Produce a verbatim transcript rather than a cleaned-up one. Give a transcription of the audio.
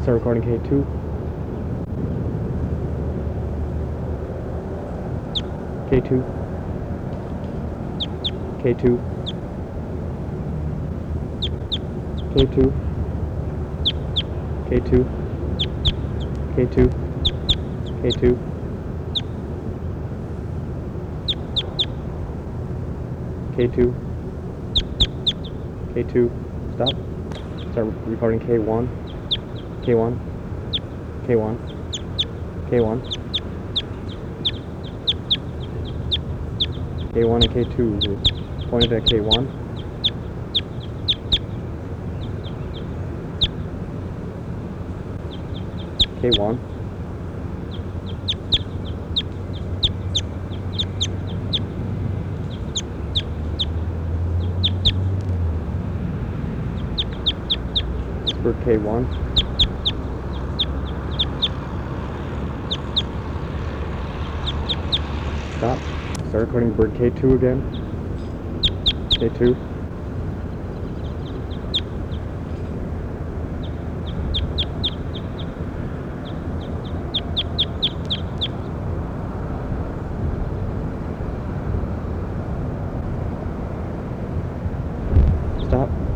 Start recording K two. K two. K two. K two. K two. K two. K two. K two. K two. Stop. Start recording K one. K one. K one. K one. K one and K two pointed at K one. K one. For K one. Stop. Start recording bird K two again. K two.